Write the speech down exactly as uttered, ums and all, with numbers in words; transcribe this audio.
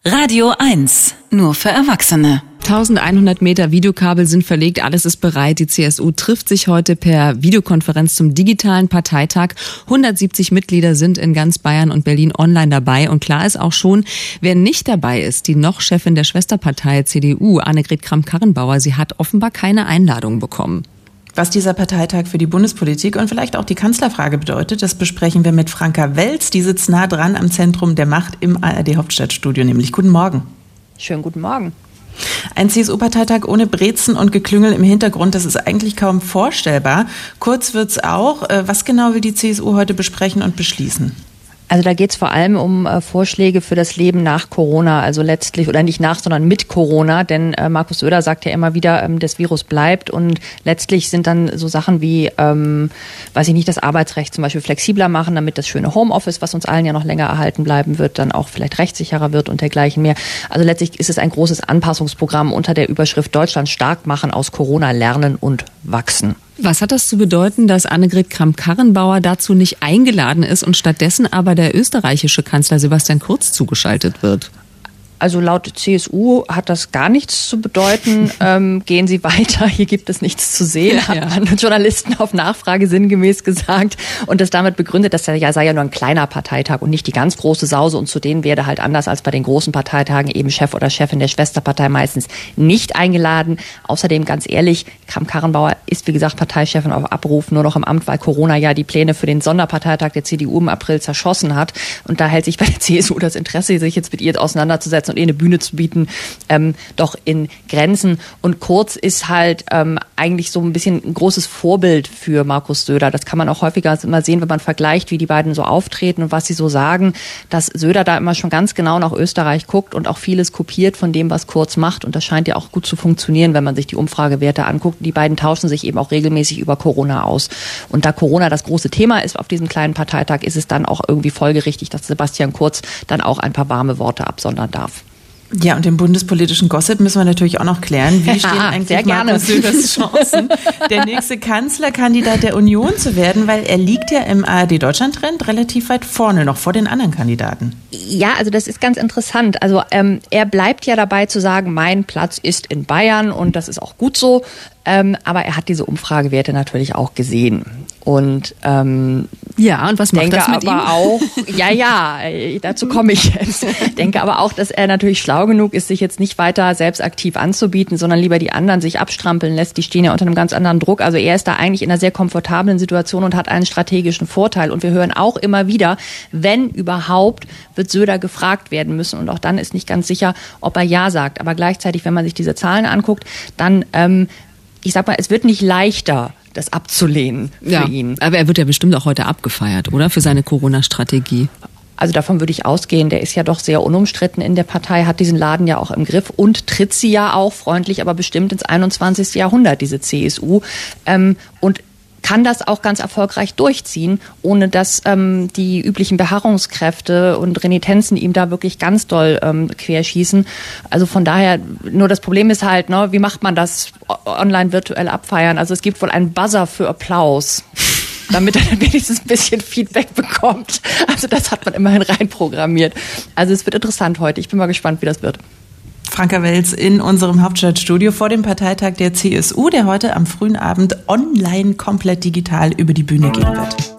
Radio eins, nur für Erwachsene. eintausendeinhundert Meter Videokabel sind verlegt, alles ist bereit. Die C S U trifft sich heute per Videokonferenz zum digitalen Parteitag. hundertsiebzig Mitglieder sind in ganz Bayern und Berlin online dabei. Und klar ist auch schon, wer nicht dabei ist, die noch Chefin der Schwesterpartei C D U, Annegret Kramp-Karrenbauer, sie hat offenbar keine Einladung bekommen. Was dieser Parteitag für die Bundespolitik und vielleicht auch die Kanzlerfrage bedeutet, das besprechen wir mit Franka Welz. Die sitzt nah dran am Zentrum der Macht im A R D-Hauptstadtstudio, nämlich. Guten Morgen. Schönen guten Morgen. Ein C S U-Parteitag ohne Brezen und Geklüngel im Hintergrund, das ist eigentlich kaum vorstellbar. Kurz wird's auch. Was genau will die C S U heute besprechen und beschließen? Also da geht es vor allem um äh, Vorschläge für das Leben nach Corona, also letztlich, oder nicht nach, sondern mit Corona, denn äh, Markus Söder sagt ja immer wieder, ähm, das Virus bleibt und letztlich sind dann so Sachen wie, ähm, weiß ich nicht, das Arbeitsrecht zum Beispiel flexibler machen, damit das schöne Homeoffice, was uns allen ja noch länger erhalten bleiben wird, dann auch vielleicht rechtssicherer wird und dergleichen mehr. Also letztlich ist es ein großes Anpassungsprogramm unter der Überschrift Deutschland stark machen, aus Corona lernen und wachsen. Was hat das zu bedeuten, dass Annegret Kramp-Karrenbauer dazu nicht eingeladen ist und stattdessen aber der österreichische Kanzler Sebastian Kurz zugeschaltet wird? Also laut C S U hat das gar nichts zu bedeuten. Ähm, gehen Sie weiter, hier gibt es nichts zu sehen, ja, ja. Hat man Journalisten auf Nachfrage sinngemäß gesagt und das damit begründet, dass er ja sei ja nur ein kleiner Parteitag und nicht die ganz große Sause und zu denen werde halt anders als bei den großen Parteitagen eben Chef oder Chefin der Schwesterpartei meistens nicht eingeladen. Außerdem ganz ehrlich, Kramp-Karrenbauer ist wie gesagt Parteichefin auf Abruf, nur noch im Amt, weil Corona ja die Pläne für den Sonderparteitag der C D U im April zerschossen hat und da hält sich bei der C S U das Interesse, sich jetzt mit ihr auseinanderzusetzen und ihr eine Bühne zu bieten, ähm, doch in Grenzen. Und Kurz ist halt ähm, eigentlich so ein bisschen ein großes Vorbild für Markus Söder. Das kann man auch häufiger mal sehen, wenn man vergleicht, wie die beiden so auftreten und was sie so sagen, dass Söder da immer schon ganz genau nach Österreich guckt und auch vieles kopiert von dem, was Kurz macht. Und das scheint ja auch gut zu funktionieren, wenn man sich die Umfragewerte anguckt. Die beiden tauschen sich eben auch regelmäßig über Corona aus. Und da Corona das große Thema ist auf diesem kleinen Parteitag, ist es dann auch irgendwie folgerichtig, dass Sebastian Kurz dann auch ein paar warme Worte absondern darf. Ja, und den bundespolitischen Gossip müssen wir natürlich auch noch klären. Wie stehen ja, eigentlich Markus Söders Chancen, der nächste Kanzlerkandidat der Union zu werden? Weil er liegt ja im A R D-Deutschland-Trend relativ weit vorne, noch vor den anderen Kandidaten. Ja, also das ist ganz interessant. Also ähm, er bleibt ja dabei zu sagen, mein Platz ist in Bayern und das ist auch gut so. Ähm, aber er hat diese Umfragewerte natürlich auch gesehen. Und ähm, ja, und was macht denke das mit aber ihm? auch, ja, ja, dazu komme ich jetzt. Denke aber auch, dass er natürlich schlau genug ist, sich jetzt nicht weiter selbst aktiv anzubieten, sondern lieber die anderen sich abstrampeln lässt. Die stehen ja unter einem ganz anderen Druck. Also er ist da eigentlich in einer sehr komfortablen Situation und hat einen strategischen Vorteil. Und wir hören auch immer wieder, wenn überhaupt, wird Söder gefragt werden müssen. Und auch dann ist nicht ganz sicher, ob er Ja sagt. Aber gleichzeitig, wenn man sich diese Zahlen anguckt, dann, ähm, ich sag mal, es wird nicht leichter, das abzulehnen für ja, ihn. Aber er wird ja bestimmt auch heute abgefeiert, oder? Für seine Corona-Strategie. Also davon würde ich ausgehen. Der ist ja doch sehr unumstritten in der Partei, hat diesen Laden ja auch im Griff und tritt sie ja auch freundlich, aber bestimmt ins einundzwanzigste Jahrhundert, diese C S U. Ähm, und kann das auch ganz erfolgreich durchziehen, ohne dass ähm, die üblichen Beharrungskräfte und Renitenzen ihm da wirklich ganz doll ähm, querschießen. Also von daher, nur das Problem ist halt, ne, wie macht man das online virtuell abfeiern? Also es gibt wohl einen Buzzer für Applaus, damit er dann wenigstens ein bisschen Feedback bekommt. Also das hat man immerhin reinprogrammiert. Also es wird interessant heute. Ich bin mal gespannt, wie das wird. Franka Welz in unserem Hauptstadtstudio vor dem Parteitag der C S U, der heute am frühen Abend online komplett digital über die Bühne gehen wird.